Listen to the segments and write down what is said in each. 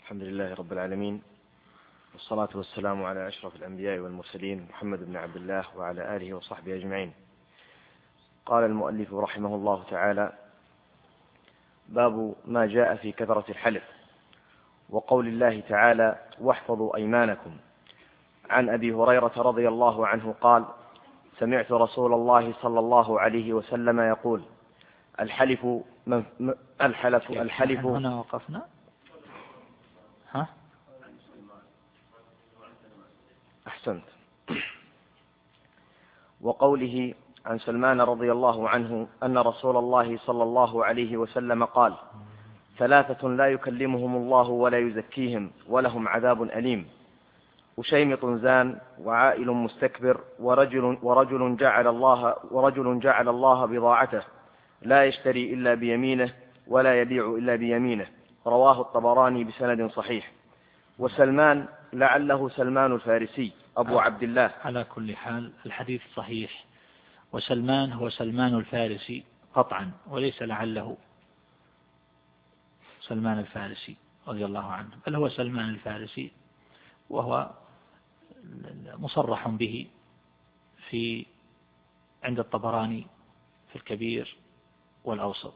الحمد لله رب العالمين، والصلاة والسلام على أشرف الأنبياء والمرسلين محمد بن عبد الله وعلى آله وصحبه أجمعين. قال المؤلف رحمه الله تعالى: باب ما جاء في كثرة الحلف، وقول الله تعالى: واحفظوا أيمانكم. عن أبي هريرة رضي الله عنه قال: سمعت رسول الله صلى الله عليه وسلم يقول: الحلف هنا وقفنا. أحسنت. وقوله عن سلمان رضي الله عنه أن رسول الله صلى الله عليه وسلم قال: ثلاثة لا يكلمهم الله ولا يزكيهم ولهم عذاب أليم: وشيمط زان، وعائل مستكبر، ورجل جعل الله بضاعته لا يشتري إلا بيمينه ولا يبيع إلا بيمينه. رواه الطبراني بسند صحيح. وسلمان لعله سلمان الفارسي أبو عبد الله. على كل حال الحديث صحيح، وسلمان هو سلمان الفارسي قطعا، وليس لعله سلمان الفارسي رضي الله عنه، بل هو سلمان الفارسي، وهو مصرح به عند الطبراني في الكبير والأوسط.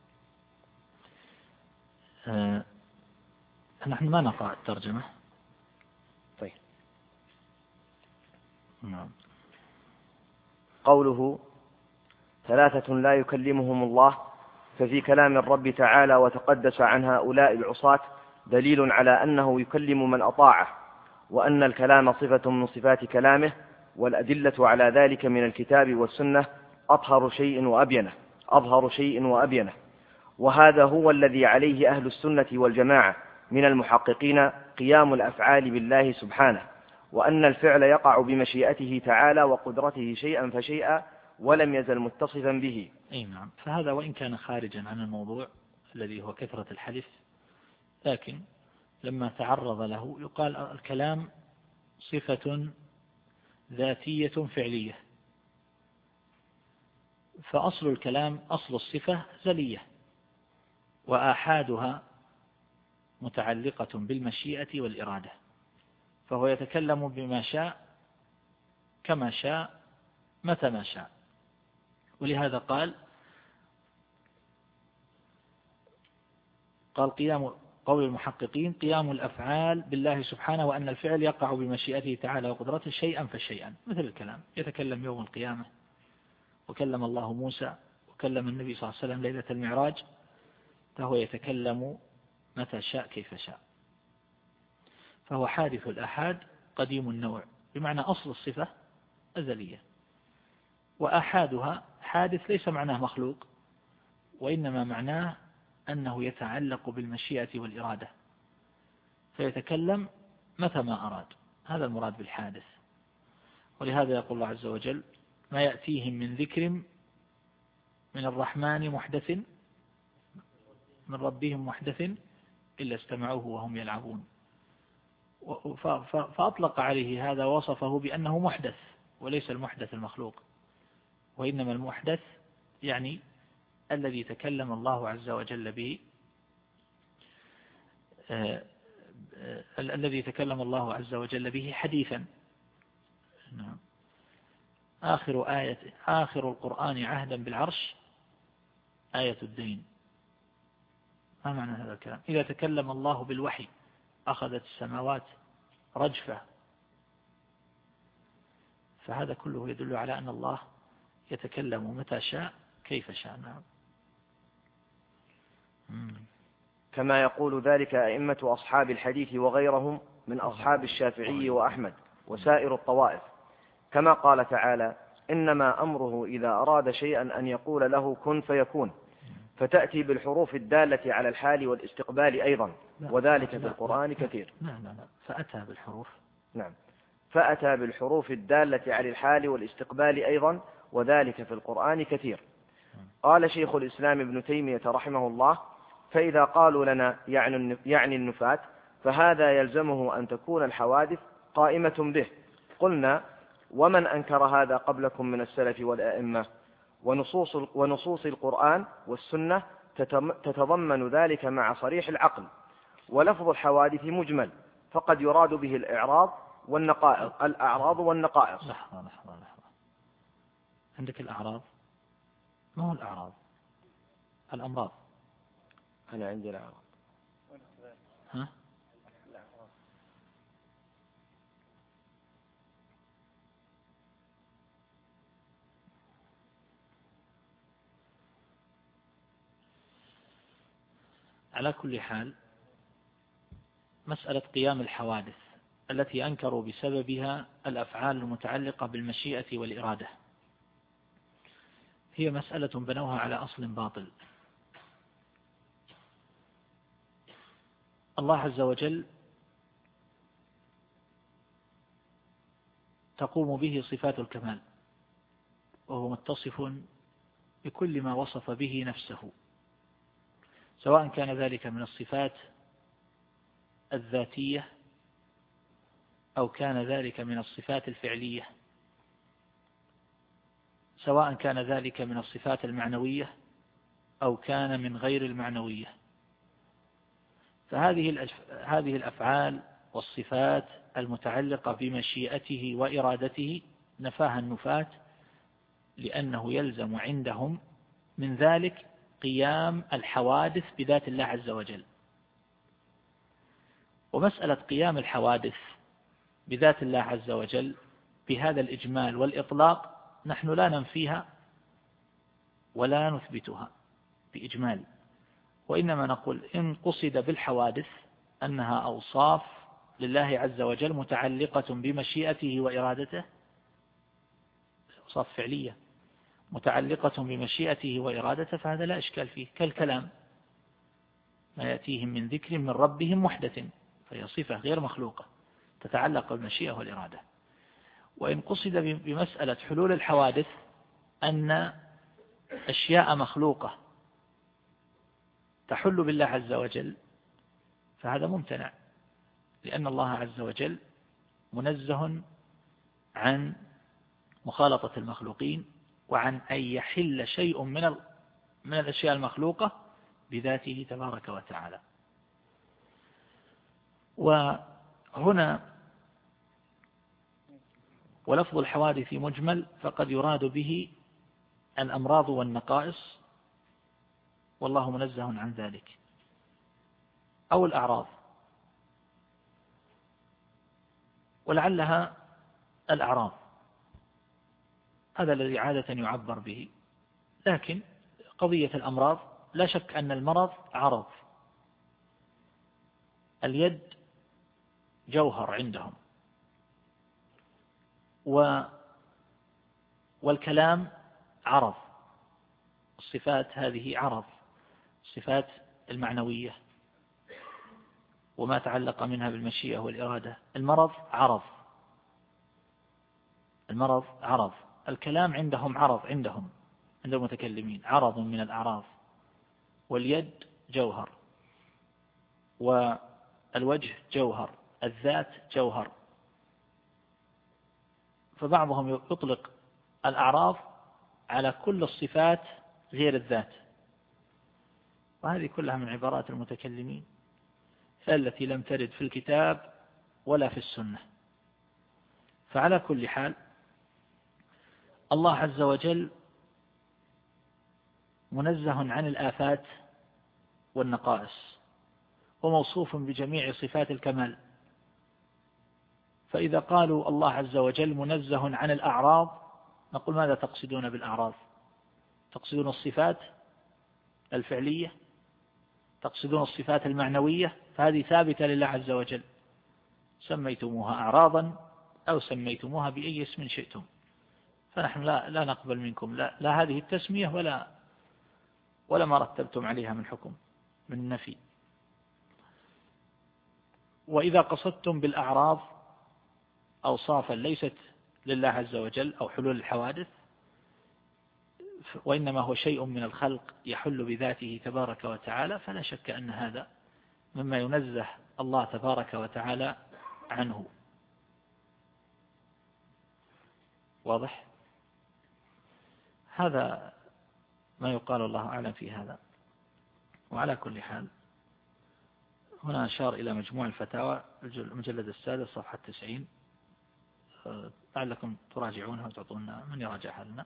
نحن ما نقرأ الترجمة. طيب. نعم. قوله: ثلاثة لا يكلمهم الله، ففي كلام الرب تعالى وتقدس عن هؤلاء العصاة دليل على أنه يكلم من أطاعه، وأن الكلام صفة من صفات كلامه، والأدلة على ذلك من الكتاب والسنة أظهر شيء وأبينه. وهذا هو الذي عليه أهل السنة والجماعة من المحققين، قيام الأفعال بالله سبحانه، وأن الفعل يقع بمشيئته تعالى وقدرته شيئا فشيئا، ولم يزل متصفا به. أي نعم. فهذا وإن كان خارجا عن الموضوع الذي هو كثرة الحلف، لكن لما تعرض له يقال الكلام صفة ذاتية فعلية، فأصل الكلام أصل الصفة زلية، وآحادها متعلقة بالمشيئة والإرادة، فهو يتكلم بما شاء كما شاء متى ما شاء. ولهذا قال قول المحققين: قيام الأفعال بالله سبحانه، وأن الفعل يقع بمشيئته تعالى وقدرته شيئا فشيئا، مثل الكلام. يتكلم يوم القيامة، وكلم الله موسى، وكلم النبي صلى الله عليه وسلم ليلة المعراج، فهو يتكلم متى شاء كيف شاء. فهو حادث الآحاد قديم النوع، بمعنى أصل الصفة أزلية، وآحادها حادث ليس معناه مخلوق، وإنما معناه أنه يتعلق بالمشيئة والإرادة، فيتكلم متى ما أراد. هذا المراد بالحادث. ولهذا يقول الله عز وجل: ما يأتيهم من ذكر من الرحمن محدث من ربهم محدث إلا استمعوه وهم يلعبون. فأطلق عليه هذا وصفه بأنه محدث، وليس المحدث المخلوق، وإنما المحدث يعني الذي تكلم الله عز وجل به، الذي تكلم الله عز وجل به حديثا. آخر القرآن عهدا بالعرش آية الدين. ما معنى هذا الكلام؟ إذا تكلم الله بالوحي أخذت السماوات رجفة. فهذا كله يدل على أن الله يتكلم متى شاء كيف شاء. نعم. كما يقول ذلك أئمة أصحاب الحديث وغيرهم من أصحاب الشافعي وأحمد وسائر الطوائف، كما قال تعالى: إنما أمره إذا أراد شيئا أن يقول له كن فيكون. فتأتي بالحروف الدالة على الحال والاستقبال أيضا، وذلك في القرآن كثير. لا فأتى بالحروف. نعم، فأتى بالحروف الدالة على الحال والاستقبال أيضا، وذلك في القرآن كثير. قال شيخ الإسلام ابن تيمية رحمه الله: فإذا قالوا لنا يعني النفاة، فهذا يلزمه أن تكون الحوادث قائمة به. قلنا: ومن أنكر هذا قبلكم من السلف والأئمة؟ ونصوص القرآن والسنة تتضمن ذلك مع صريح العقل، ولفظ الحوادث مجمل، فقد يراد به الأعراض والنقائص. لحظة. عندك الأعراض، ما هو الأعراض؟ الأمراض. أنا عندي الأعراض. ها؟ على كل حال، مسألة قيام الحوادث التي أنكروا بسببها الأفعال المتعلقة بالمشيئة والإرادة هي مسألة بنوها على أصل باطل. الله عز وجل تقوم به صفات الكمال، وهو متصف بكل ما وصف به نفسه، سواء كان ذلك من الصفات الذاتية أو كان ذلك من الصفات الفعلية، سواء كان ذلك من الصفات المعنوية أو كان من غير المعنوية. فهذه الأفعال والصفات المتعلقة بمشيئته وإرادته نفاها النفاة، لأنه يلزم عندهم من ذلك قيام الحوادث بذات الله عز وجل. ومسألة قيام الحوادث بذات الله عز وجل بهذا الإجمال والإطلاق نحن لا ننفيها ولا نثبتها بإجمال، وإنما نقول إن قصد بالحوادث أنها أوصاف لله عز وجل متعلقة بمشيئته وإرادته، أوصاف فعلية متعلقة بمشيئته وإرادته، فهذا لا إشكال فيه، كالكلام ما يأتيهم من ذكر من ربهم محدث، فهي صفة غير مخلوقة تتعلق بالمشيئة والإرادة. وإن قصد بمسألة حلول الحوادث أن أشياء مخلوقة تحل بالله عز وجل، فهذا ممتنع، لأن الله عز وجل منزه عن مخالطة المخلوقين وعن أن يحل شيء من الأشياء المخلوقة بذاته تبارك وتعالى. وهنا ولفظ الحوادث مجمل، فقد يراد به الأمراض والنقائص، والله منزه عن ذلك، أو الأعراض، ولعلها الأعراض، هذا الذي عادة يعبر به. لكن قضية الأمراض لا شك أن المرض عرض، اليد جوهر عندهم، والكلام عرض، الصفات هذه عرض، الصفات المعنوية وما تعلق منها بالمشيئة والإرادة. المرض عرض، الكلام عندهم عرض، عند المتكلمين عرض من الأعراض، واليد جوهر، والوجه جوهر، الذات جوهر. فبعضهم يطلق الأعراض على كل الصفات غير الذات، وهذه كلها من عبارات المتكلمين التي لم ترد في الكتاب ولا في السنة. فعلى كل حال الله عز وجل منزه عن الآفات والنقائص، وموصوف بجميع صفات الكمال. فإذا قالوا الله عز وجل منزه عن الأعراض، نقول ماذا تقصدون بالأعراض؟ تقصدون الصفات الفعلية؟ تقصدون الصفات المعنوية؟ فهذه ثابتة لله عز وجل، سميتموها أعراضا أو سميتموها بأي اسم شئتم، فنحن لا نقبل منكم لا هذه التسمية ولا ما رتبتم عليها من حكم من النفي. وإذا قصدتم بالأعراض أوصافا ليست لله عز وجل أو حلول الحوادث، وإنما هو شيء من الخلق يحل بذاته تبارك وتعالى، فلا شك أن هذا مما ينزه الله تبارك وتعالى عنه. واضح؟ هذا ما يقال، الله أعلم في هذا. وعلى كل حال هنا أشار إلى مجموع الفتاوى المجلد السادس صفحة 90، لعلكم تراجعونها وتعطونا من يراجعها لنا.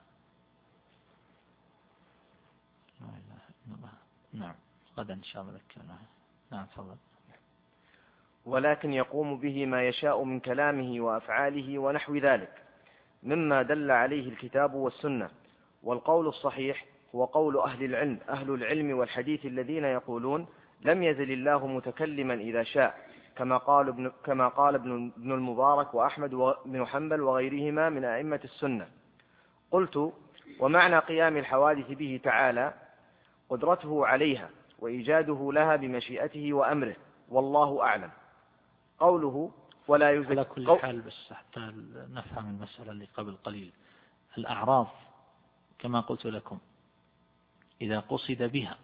لا إله إلا الله. نعم غدا إن شاء الله ذكرنا. نعم تفضل. ولكن يقوم به ما يشاء من كلامه وأفعاله ونحو ذلك مما دل عليه الكتاب والسنة. والقول الصحيح هو قول أهل العلم والحديث الذين يقولون لم يزل الله متكلما إذا شاء، كما قال ابن المبارك وأحمد بن حنبل وغيرهما من أئمة السنة. قلت: ومعنى قيام الحوادث به تعالى قدرته عليها وإيجاده لها بمشيئته وأمره، والله أعلم. قوله ولا يزكي. على كل حال بس حتى نفهم المسألة اللي قبل قليل، الأعراض كما قلت لكم إذا قصد بها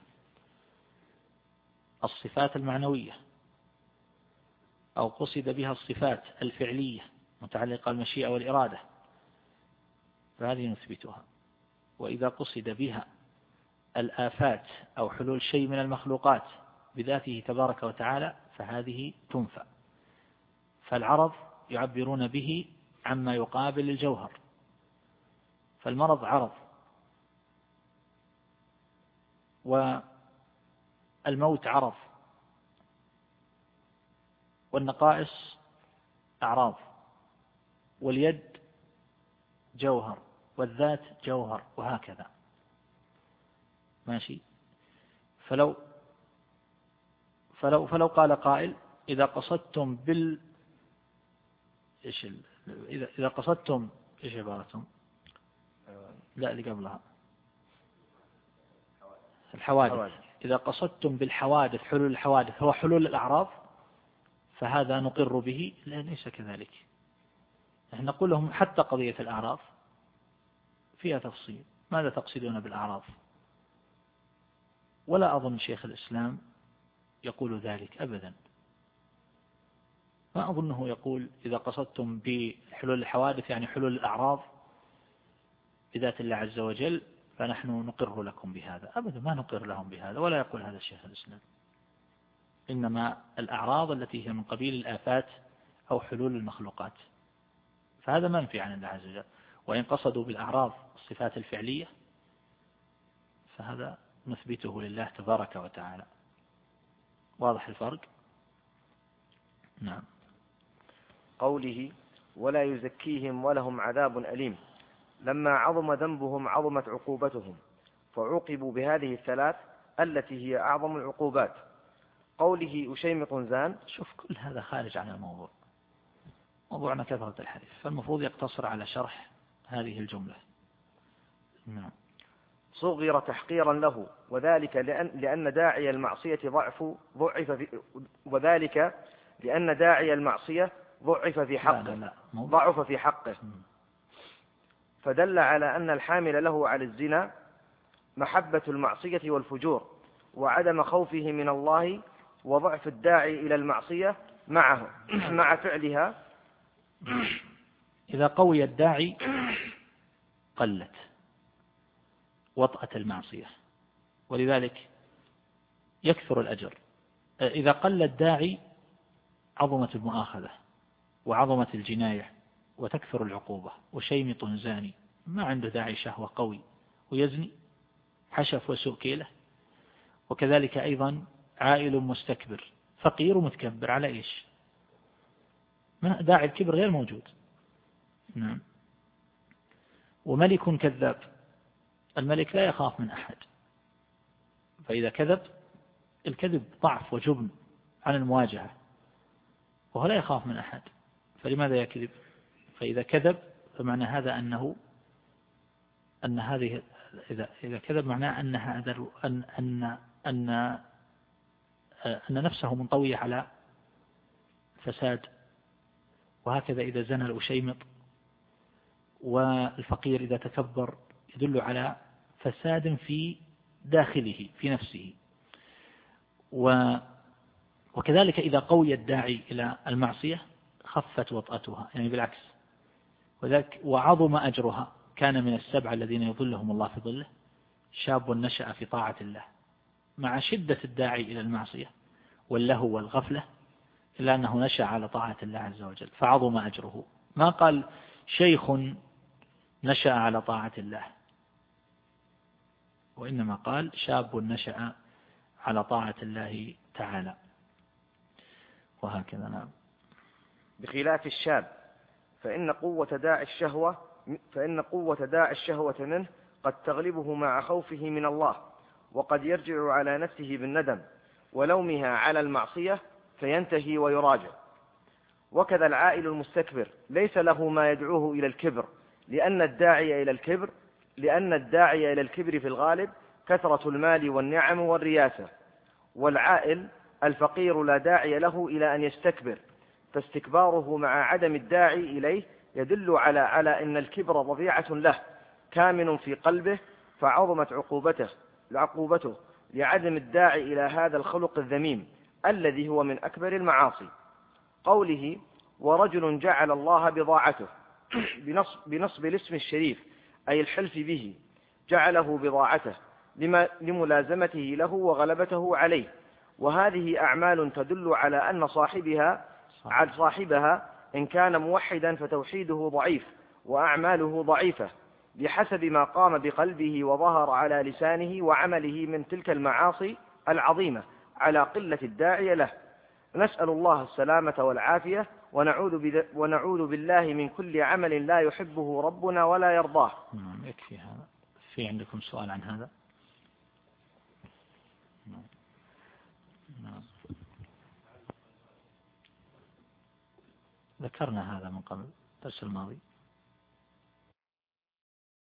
الصفات المعنوية أو قصد بها الصفات الفعلية متعلقة بالمشيئة والإرادة فهذه نثبتها. وإذا قصد بها الآفات أو حلول شيء من المخلوقات بذاته تبارك وتعالى فهذه تنفى. فالعرض يعبرون به عما يقابل الجوهر، فالمرض عرض، والموت عرض، والنقائص أعراض، واليد جوهر، والذات جوهر، وهكذا ماشي. فلو قال قائل إذا قصدتم إذا قصدتم إيش عبارتهم؟ لا اللي قبلها الحوادث. إذا قصدتم بالحوادث حلول الحوادث هو حلول الأعراض فهذا نقر به. لا ليس كذلك. نحن نقول لهم حتى قضية الأعراض فيها تفصيل، ماذا تقصدون بالأعراض؟ ولا أظن شيخ الإسلام يقول ذلك أبدا. ما أظنه يقول إذا قصدتم بحلول الحوادث يعني حلول الأعراض بذات الله عز وجل فنحن نقر لكم بهذا. أبدا ما نقر لهم بهذا، ولا يقول هذا الشيخ الإسلام. إنما الأعراض التي هي من قبيل الآفات أو حلول المخلوقات فهذا منفي عن الله عز وجل. وإن قصدوا بالأعراض الصفات الفعلية فهذا نثبته لله تبارك وتعالى. واضح الفرق؟ نعم. قوله ولا يزكيهم ولهم عذاب أليم، لما عظم ذنبهم عظمت عقوبتهم فعوقبوا بهذه الثلاث التي هي أعظم العقوبات. قوله أشيمط زان. شوف كل هذا خارج عن الموضوع، موضوعنا كثرة الحديث، فالمفروض يقتصر على شرح هذه الجملة. نعم. صغر تحقيرا له، وذلك لأن داعي المعصية وذلك لأن داعي المعصية ضعف في حقه فدل على أن الحامل له على الزنا محبة المعصية والفجور وعدم خوفه من الله، وضعف الداعي إلى المعصية معه مع فعلها. إذا قوي الداعي قلت وطأة المعصية، ولذلك يكثر الأجر. إذا قل الداعي عظمت المؤاخذة وعظمت الجناية وتكثر العقوبة. وشيمط زاني ما عنده داعي شهوة قوي ويزني حشف وسوء كيله. وكذلك أيضا عائل مستكبر، فقير ومتكبر على إيش؟ داعي الكبر غير موجود. نعم. وملك كذاب، الملك لا يخاف من أحد، فإذا كذب الكذب ضعف وجبن عن المواجهة، وهو لا يخاف من أحد فلماذا يكذب؟ فإذا كذب فمعنى هذا أن هذه إذا كذب معناه أن نفسه منطوية على فساد. وهكذا إذا زنى الأشيمط والفقير إذا تكبر يدل على فساد في داخله في نفسه. وكذلك إذا قوي الداعي إلى المعصية خفت وطأتها، يعني بالعكس. وذلك وعظم أجرها. كان من السبع الذين يظلهم الله في ظله شاب نشأ في طاعة الله. مع شدة الداعي إلى المعصية واللهو والغفلة، إلا أنه نشأ على طاعة الله عز وجل فعظم أجره. ما قال شيخ نشأ على طاعة الله، وإنما قال شاب نشأ على طاعة الله تعالى، وهكذا. نعم. بخلاف الشاب فإن قوة داعي الشهوة منه قد تغلبه مع خوفه من الله، وقد يرجع على نفسه بالندم ولومها على المعصية فينتهي ويراجع. وكذا العائل المستكبر ليس له ما يدعوه إلى الكبر، لأن الداعي إلى الكبر في الغالب كثرة المال والنعم والرياسة. والعائل الفقير لا داعي له إلى أن يستكبر، فاستكباره مع عدم الداعي إليه يدل على أن الكبر طبيعة له كامن في قلبه، فعظمت عقوبته لعدم الداعي إلى هذا الخلق الذميم الذي هو من أكبر المعاصي. قوله ورجل جعل الله بضاعته بنصب الاسم الشريف أي الحلف به، جعله بضاعته لملازمته له وغلبته عليه. وهذه أعمال تدل على أن صاحبها إن كان موحدا فتوحيده ضعيف وأعماله ضعيفة بحسب ما قام بقلبه وظهر على لسانه وعمله من تلك المعاصي العظيمة على قلة الداعي له. نسأل الله السلامة والعافية، ونعوذ بالله من كل عمل لا يحبه ربنا ولا يرضاه. يكفي هذا. في عندكم سؤال عن هذا؟ ذكرنا هذا من قبل الدرس الماضي.